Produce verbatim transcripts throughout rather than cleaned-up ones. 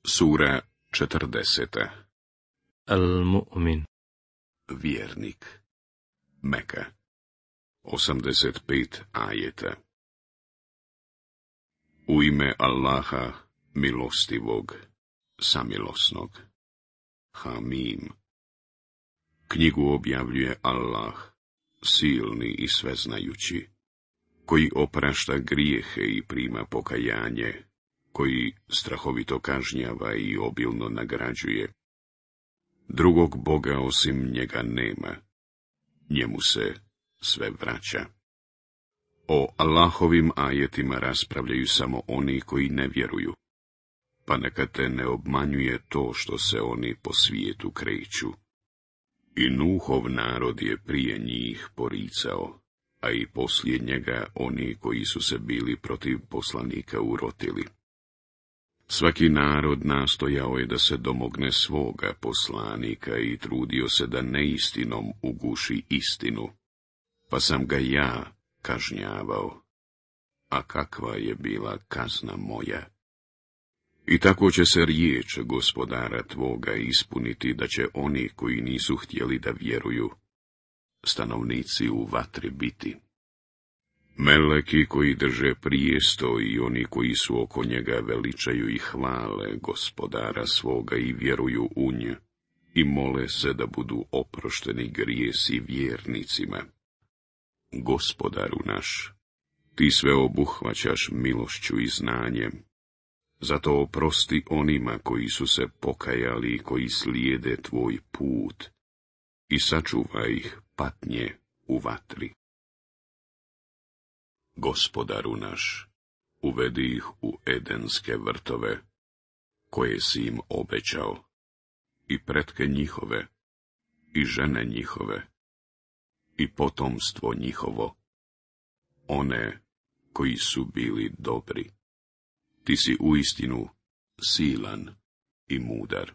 Sura četrdeseta. Al-Mu'min. Vjernik. Meka. osamdeset pet ajeta. U ime Allaha, milostivog, samilosnog. Hamim. Knjigu objavljuje Allah, silni i sveznajući, koji oprašta grijehe i prima pokajanje, koji strahovito kažnjava i obilno nagrađuje. Drugog Boga osim njega nema, njemu se sve vraća. O Allahovim ajetima raspravljaju samo oni koji ne vjeruju, pa neka te ne obmanjuje to što se oni po svijetu kreću. I Nuhov narod je prije njih poricao, a i poslije njega oni koji su se bili protiv poslanika urotili. Svaki narod nastojao je da se domogne svoga poslanika i trudio se da neistinom uguši istinu, pa sam ga ja kažnjavao. A kakva je bila kazna moja? I tako će se riječ gospodara tvoga ispuniti, da će oni koji nisu htjeli da vjeruju, stanovnici u vatri biti. Meleki koji drže prijesto i oni koji su oko njega veličaju i hvale gospodara svoga i vjeruju u nj, i mole se da budu oprošteni grijesi vjernicima. Gospodaru naš, ti sve obuhvaćaš milošću i znanjem, zato oprosti onima koji su se pokajali i koji slijede tvoj put, i sačuvaj ih patnje u vatri. Gospodaru naš, uvedi ih u edenske vrtove, koje si im obećao, i pretke njihove, i žene njihove, i potomstvo njihovo, one koji su bili dobri. Ti si uistinu silan i mudar.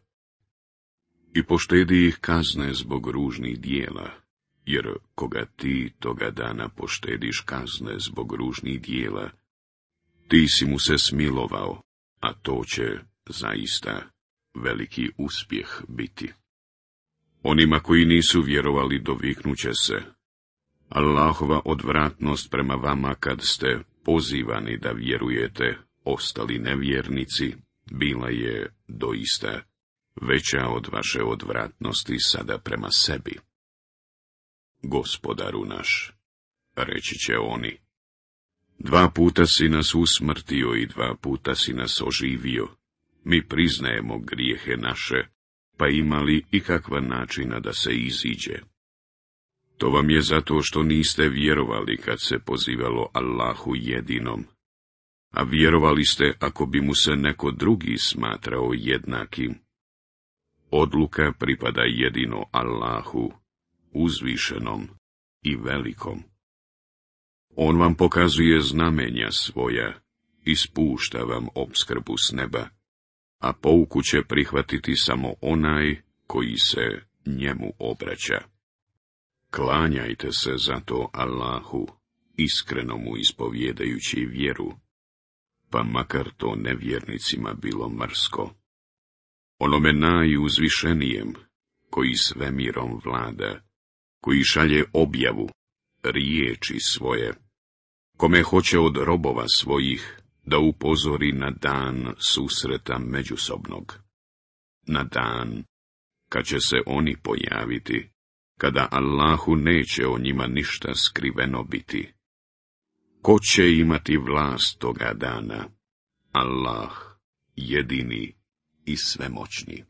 I poštedi ih kazne zbog ružnih dijela, jer koga ti toga dana poštediš kazne zbog ružnih dijela, ti si mu se smilovao, a to će zaista veliki uspjeh biti. Onima koji nisu vjerovali doviknuće se: Allahova odvratnost prema vama kad ste pozivani da vjerujete, ostali nevjernici, bila je doista veća od vaše odvratnosti sada prema sebi. Gospodaru naš, reći će oni, dva puta si nas usmrtio i dva puta si nas oživio, mi priznajemo grijehe naše, pa imali ikakva načina da se iziđe. To vam je zato što niste vjerovali kad se pozivalo Allahu jedinom, a vjerovali ste ako bi mu se neko drugi smatrao jednakim. Odluka pripada jedino Allahu, uzvišenom i velikom. On vam pokazuje znamenja svoja i spušta vam opskrbu s neba, a pouku će prihvatiti samo onaj koji se njemu obraća. Klanjajte se zato Allahu, iskreno mu ispovjedajući vjeru, pa makar to nevjernicima bilo mrsko. Onome najuzvišenijem, koji svemirom vlada, koji šalje objavu, riječi svoje, kome hoće od robova svojih da upozori na dan susreta međusobnog, na dan kad će se oni pojaviti, kada Allahu neće o njima ništa skriveno biti. Ko će imati vlast toga dana? Allah, jedini i svemoćni.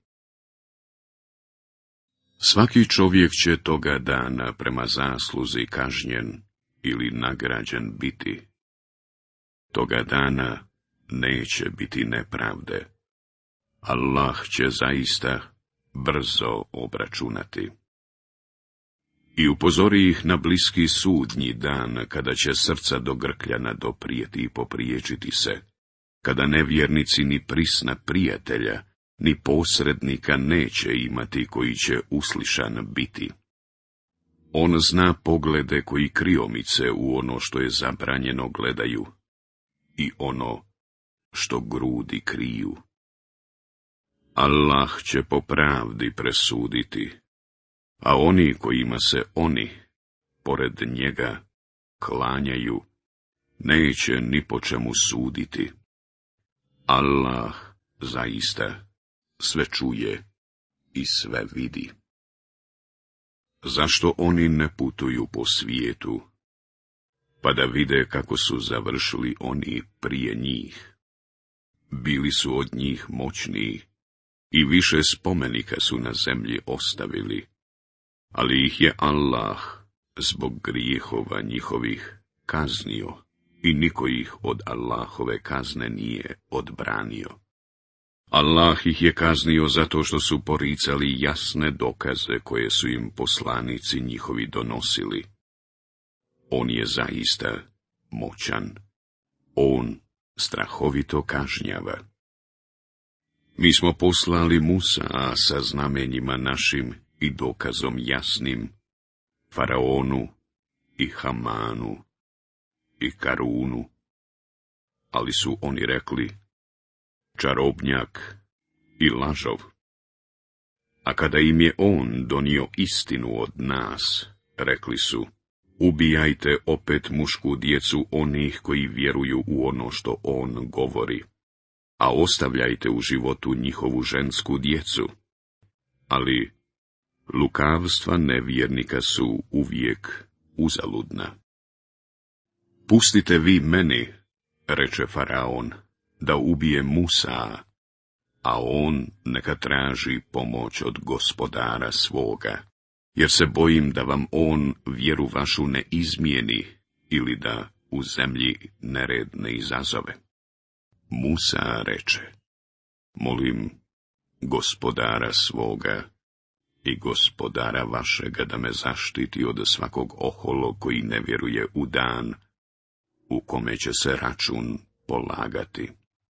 Svaki čovjek će toga dana prema zasluzi kažnjen ili nagrađen biti. Toga dana neće biti nepravde. Allah će zaista brzo obračunati. I upozori ih na bliski sudnji dan, kada će srca do grkljana doprijeti i popriječiti se, kada nevjernici ni prisna prijatelja, ni posrednika neće imati koji će uslišan biti. On zna poglede koji kriomice u ono što je zabranjeno gledaju i ono što grudi kriju. Allah će po pravdi presuditi, a oni kojima se oni, pored njega, klanjaju, neće ni po čemu suditi. Allah zaista sve čuje i sve vidi. Zašto oni ne putuju po svijetu, pa da vide kako su završili oni prije njih? Bili su od njih moćniji i više spomenika su na zemlji ostavili, ali ih je Allah zbog grijehova njihovih kaznio i niko ih od Allahove kazne nije odbranio. Allah ih je kaznio zato što su poricali jasne dokaze koje su im poslanici njihovi donosili. On je zaista moćan. On strahovito kažnjava. Mi smo poslali Musa sa znamenjima našim i dokazom jasnim Faraonu i Hamanu i Karunu, ali su oni rekli čarobnjak i lažov. A kada im je on donio istinu od nas, rekli su, ubijajte opet mušku djecu onih koji vjeruju u ono što on govori, a ostavljajte u životu njihovu žensku djecu. Ali lukavstva nevjernika su uvijek uzaludna. Pustite vi meni, reče Faraon, da ubije Musa, a on neka traži pomoć od gospodara svoga, jer se bojim da vam on vjeru vašu ne izmijeni ili da u zemlji nered ne izazove. Musa reče, molim gospodara svoga i gospodara vašega da me zaštiti od svakog oholog koji ne vjeruje u dan u kome će se račun polagati.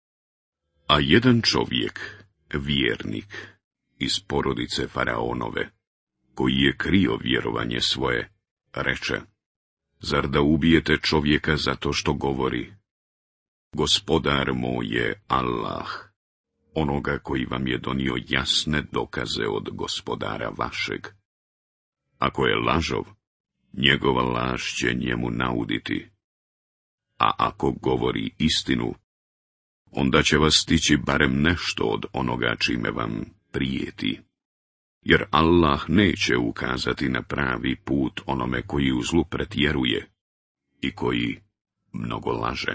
A jedan čovjek, vjernik, iz porodice Faraonove, koji je krio vjerovanje svoje, reče, zar da ubijete čovjeka zato što govori, gospodar moj je Allah, onoga koji vam je donio jasne dokaze od gospodara vašeg. Ako je lažov, njegova laž će njemu nauditi, a ako govori istinu, onda će vas stići barem nešto od onoga čime vam prijeti. Jer Allah neće ukazati na pravi put onome koji u zlu pretjeruje i koji mnogo laže.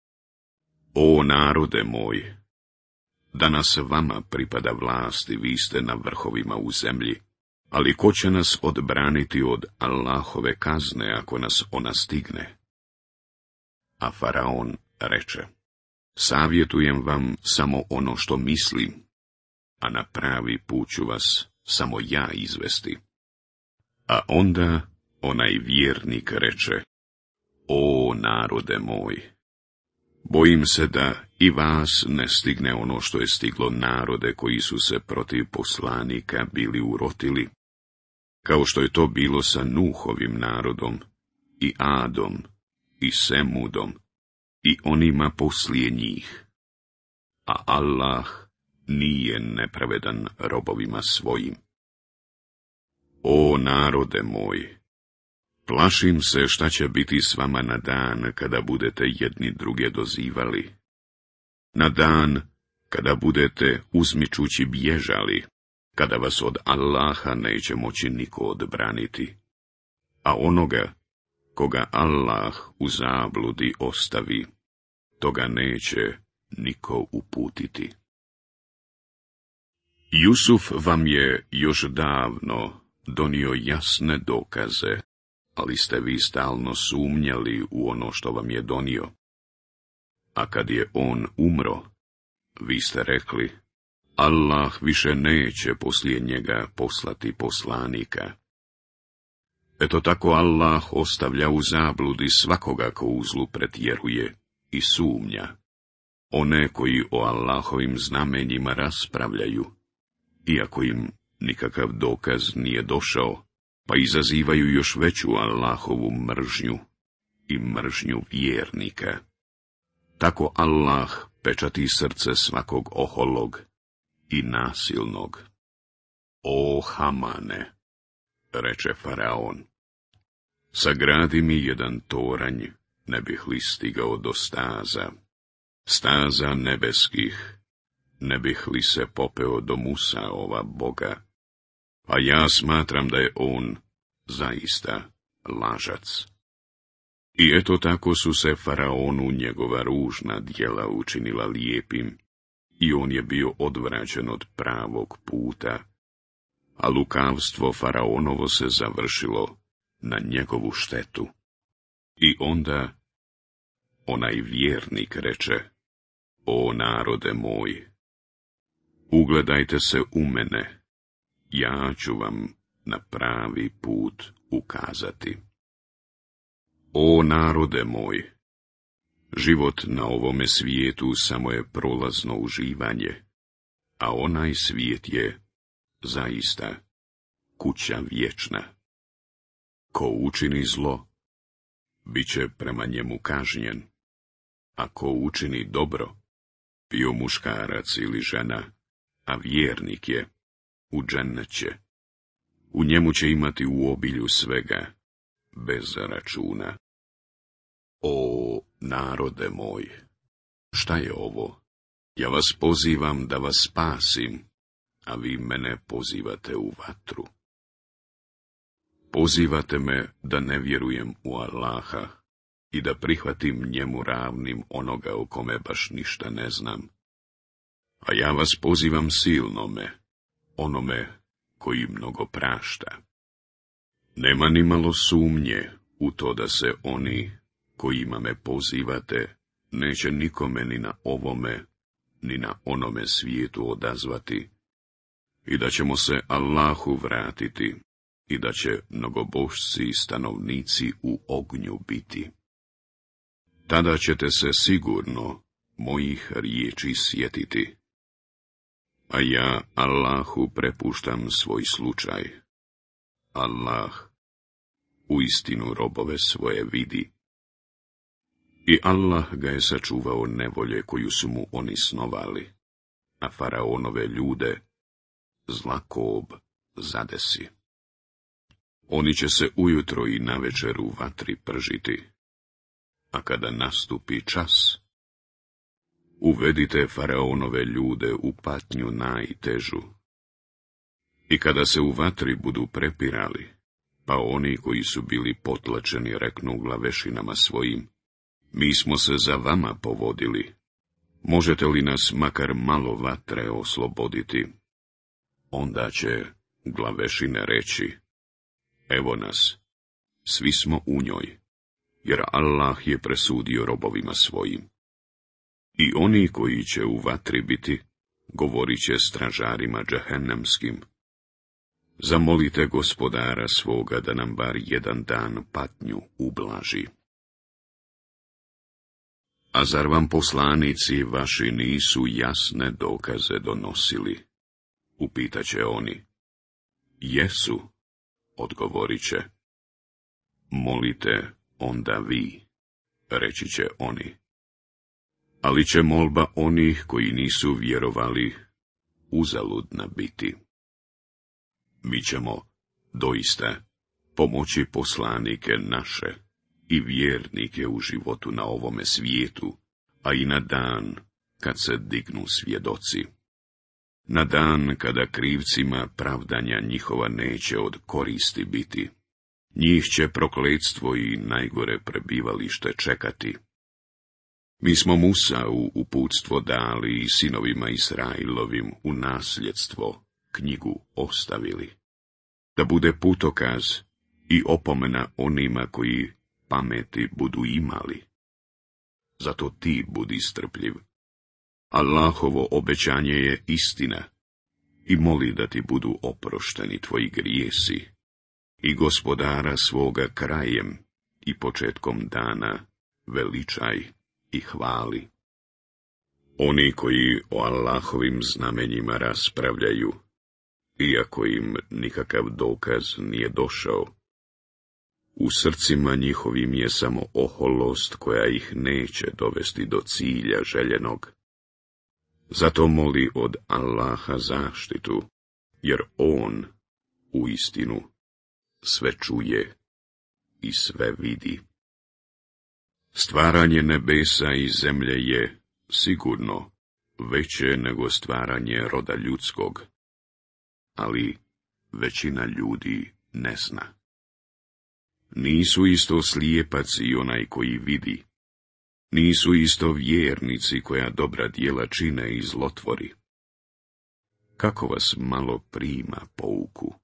O narode moj, danas vama pripada vlast i vi ste na vrhovima u zemlji, ali ko će nas odbraniti od Allahove kazne ako nas ona stigne? A Faraon reče, savjetujem vam samo ono što mislim, a na pravi put ću vas samo ja izvesti. A onda onaj vjernik reče, o narode moj, bojim se da i vas ne stigne ono što je stiglo narode koji su se protiv poslanika bili urotili, kao što je to bilo sa Nuhovim narodom, i Adom, i Semudom, i onima poslije njih. A Allah nije nepravedan robovima svojim. O narode moj, plašim se šta će biti s vama na dan kada budete jedni druge dozivali. Na dan kada budete uzmičući bježali, kada vas od Allaha neće moći niko odbraniti. A onoga koga Allah u zabludi ostavi, toga neće niko uputiti. Jusuf vam je još davno donio jasne dokaze, ali ste vi stalno sumnjali u ono što vam je donio. A kad je on umro, vi ste rekli, Allah više neće poslije njega poslati poslanika. Eto tako Allah ostavlja u zabludi svakoga ko u zlu pretjeruje i sumnja, one koji o Allahovim znamenjima raspravljaju, iako im nikakav dokaz nije došao, pa izazivaju još veću Allahovu mržnju i mržnju vjernika. Tako Allah pečati srce svakog oholog i nasilnog. O Hamane, reče faraon, sagradi mi jedan toranj, ne bih li stigao do staza, staza nebeskih, ne bih li se popeo do Musaova Boga, a ja smatram da je on zaista lažac. I eto tako su se faraonu njegova ružna djela učinila lijepim, i on je bio odvraćen od pravog puta, a lukavstvo faraonovo se završilo na njegovu štetu. I onda onaj vjernik reče, o narode moj, ugledajte se u mene, ja ću vam na pravi put ukazati. O narode moj, život na ovome svijetu samo je prolazno uživanje, a onaj svijet je zaista kuća vječna. Ko učini zlo, bit će prema njemu kažnjen, a ko učini dobro, bio muškarac ili žena, a vjernik je, u džennet će. U njemu će imati u obilju svega, bez računa. O narode moj, šta je ovo? Ja vas pozivam da vas spasim, a vi mene pozivate u vatru. Pozivate me da ne vjerujem u Allaha i da prihvatim njemu ravnim onoga o kome baš ništa ne znam. A ja vas pozivam silnome, onome koji mnogo prašta. Nema ni malo sumnje u to da se oni, kojima me pozivate, neće nikome ni na ovome, ni na onome svijetu odazvati, i da ćemo se Allahu vratiti, i da će mnogobožci i stanovnici u ognju biti. Tada ćete se sigurno mojih riječi sjetiti, a ja Allahu prepuštam svoj slučaj. Allah uistinu robove svoje vidi. I Allah ga je sačuvao nevolje koju su mu oni snovali, a faraonove ljude zlakob zadesi. Oni će se ujutro i navečer u vatri pržiti, a kada nastupi čas, uvedite faraonove ljude u patnju najtežu. I kada se u vatri budu prepirali, pa oni koji su bili potlačeni reknu glavešinama svojim, mi smo se za vama povodili, možete li nas makar malo vatre osloboditi? Onda će glavešine reći, evo nas, svi smo u njoj, jer Allah je presudio robovima svojim. I oni koji će u vatri biti, govorit će stražarima džehennemskim, zamolite gospodara svoga da nam bar jedan dan patnju ublaži. A zar vam poslanici vaši nisu jasne dokaze donosili? Upitaće oni. Jesu, odgovorit će. Molite onda vi, reći će oni. Ali će molba onih koji nisu vjerovali uzaludna biti. Mi ćemo doista pomoći poslanike naše i vjernike u životu na ovome svijetu, a i na dan kad se dignu svjedoci. Na dan kada krivcima pravdanja njihova neće od koristi biti. Njih će prokletstvo i najgore prebivalište čekati. Mi smo Musa u uputstvo dali i sinovima Israilovim u nasljedstvo knjigu ostavili, da bude putokaz i opomena onima koji pameti budu imali. Zato ti budi strpljiv. Allahovo obećanje je istina i moli da ti budu oprošteni tvoji grijesi i gospodara svoga krajem i početkom dana veličaj i hvali. Oni koji o Allahovim znamenjima raspravljaju, iako im nikakav dokaz nije došao, u srcima njihovim je samo oholost koja ih neće dovesti do cilja željenog. Zato moli od Allaha zaštitu, jer on, uistinu, sve čuje i sve vidi. Stvaranje nebesa i zemlje je, sigurno, veće nego stvaranje roda ljudskog, ali većina ljudi ne zna. Nisu isto slijepac i onaj koji vidi, nisu isto vjernici koja dobra djela čine i zlotvori. Kako vas malo prima pouku?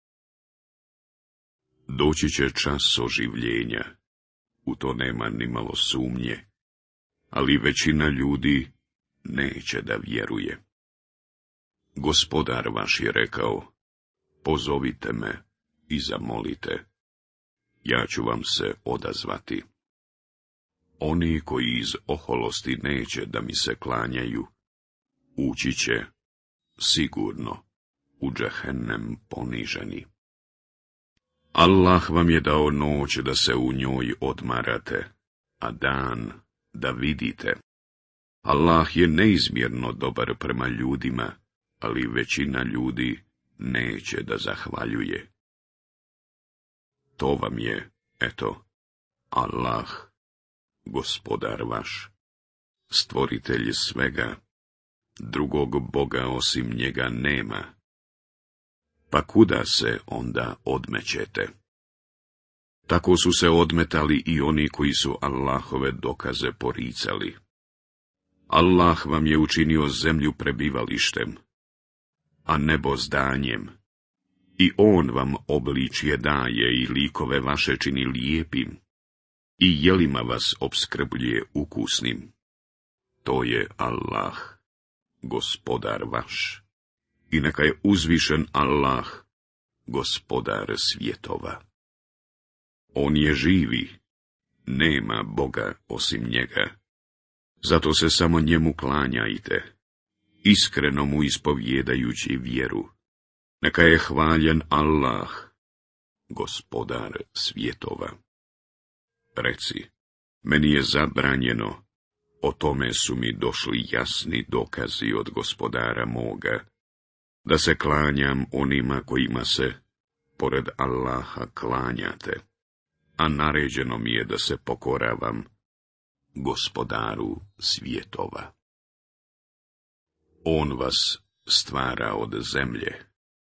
Doći će čas oživljenja, u to nema ni malo sumnje, ali većina ljudi neće da vjeruje. Gospodar vaš je rekao, pozovite me i zamolite, ja ću vam se odazvati. Oni koji iz oholosti neće da mi se klanjaju, ući će, sigurno, u džehennem poniženi. Allah vam je dao noć da se u njoj odmarate, a dan da vidite. Allah je neizmjerno dobar prema ljudima, ali većina ljudi neće da zahvaljuje. To vam je, eto, Allah, gospodar vaš, stvoritelj svega, drugog Boga osim njega nema. Pa kuda se onda odmećete? Tako su se odmetali i oni koji su Allahove dokaze poricali. Allah vam je učinio zemlju prebivalištem, a nebo zdanjem, i on vam obličje daje i likove vaše čini lijepim, i jelima vas opskrbljuje ukusnim. To je Allah, gospodar vaš, i neka je uzvišen Allah, gospodar svjetova. On je živi, nema Boga osim njega, zato se samo njemu klanjajte, iskreno mu ispovjedajući vjeru. Neka je hvaljen Allah, gospodar svjetova. Reci, meni je zabranjeno, o tome su mi došli jasni dokazi od gospodara moga, da se klanjam onima kojima se, pored Allaha, klanjate, a naređeno mi je da se pokoravam gospodaru svjetova. On vas stvara od zemlje,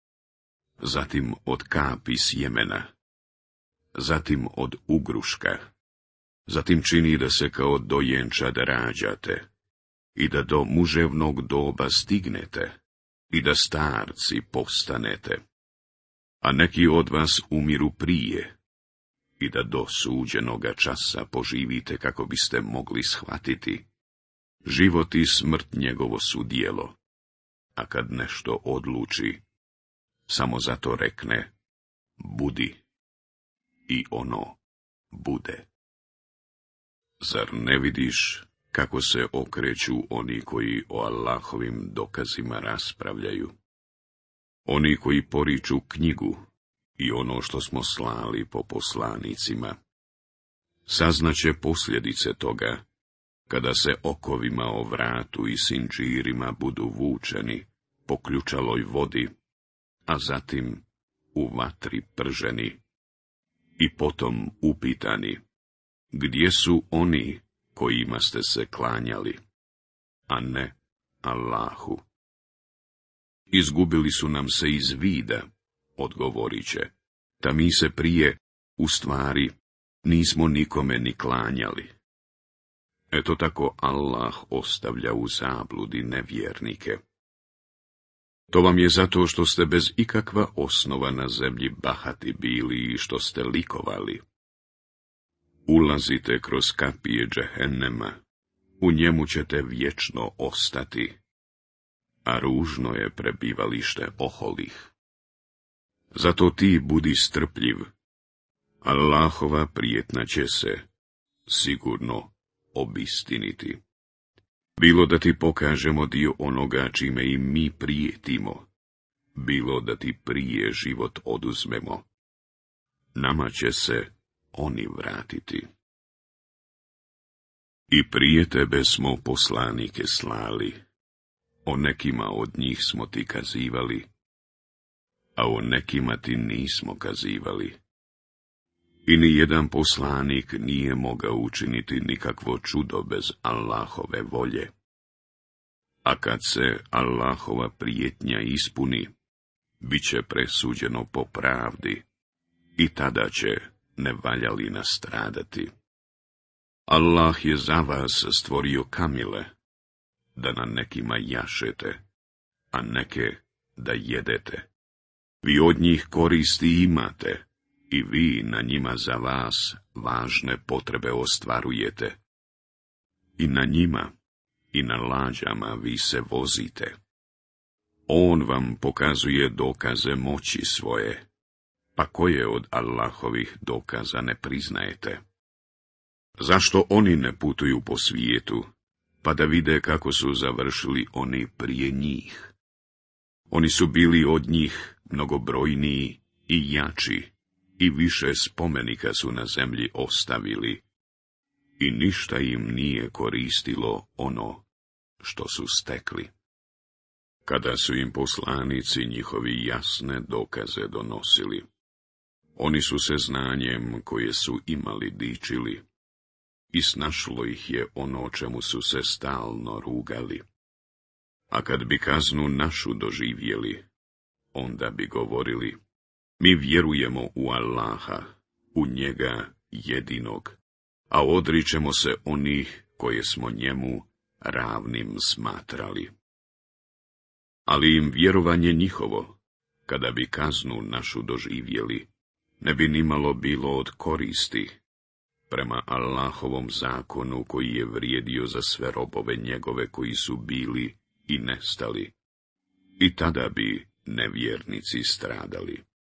zatim od kapi sjemena, zatim od ugruška, zatim čini da se kao dojenčad rađate i da do muževnog doba stignete i da starci postanete, a neki od vas umiru prije i da do suđenoga časa poživite kako biste mogli shvatiti. Život i smrt njegovo su djelo, a kad nešto odluči, samo zato rekne, budi, i ono bude. Zar ne vidiš kako se okreću oni koji o Allahovim dokazima raspravljaju? Oni koji poriču knjigu i ono što smo slali po poslanicima. Saznaće posljedice toga, kada se okovima o vratu i sinđirima budu vučeni po ključaloj vodi, a zatim u vatri prženi, i potom upitani, gdje su oni kojima ste se klanjali, a ne Allahu. Izgubili su nam se iz vida, odgovorit će, da mi se prije, u stvari, nismo nikome ni klanjali. Eto tako Allah ostavlja u zabludi nevjernike. To vam je zato što ste bez ikakva osnova na zemlji bahati bili i što ste likovali. Ulazite kroz kapije džehennema, u njemu ćete vječno ostati, a ružno je prebivalište oholih. Zato ti budi strpljiv, Allahova prijetna će se, sigurno, obistiniti. Bilo da ti pokažemo dio onoga čime i mi prijetimo, bilo da ti prije život oduzmemo, nama će se oni vratiti. I prije tebe smo poslanike slali, O nekima od njih smo ti kazivali, a o nekima ti nismo kazivali. I ni jedan poslanik nije mogao učiniti nikakvo čudo bez Allahove volje. A kad se Allahova prijetnja ispuni, bit će presuđeno po pravdi, i tada će nevaljali nastradati. Allah je za vas stvorio kamile, da na nekima jašete, a neke da jedete. Vi od njih koristi imate, i vi na njima za vas važne potrebe ostvarujete. I na njima, i na lađama vi se vozite. On vam pokazuje dokaze moći svoje, pa koje od Allahovih dokaza ne priznajete? Zašto oni ne putuju po svijetu, pa da vide kako su završili oni prije njih? Oni su bili od njih mnogobrojniji i jači, i više spomenika su na zemlji ostavili, i ništa im nije koristilo ono što su stekli. Kada su im poslanici njihovi jasne dokaze donosili, oni su se znanjem koje su imali dičili, i snašlo ih je ono o čemu su se stalno rugali. A kad bi kaznu našu doživjeli, onda bi govorili: mi vjerujemo u Allaha, u njega jedinog, a odričemo se onih koje smo njemu ravnim smatrali. Ali im vjerovanje njihovo, kada bi kaznu našu doživjeli, ne bi nimalo bilo od koristi, prema Allahovom zakonu koji je vrijedio za sve robove njegove koji su bili i nestali, i tada bi nevjernici stradali.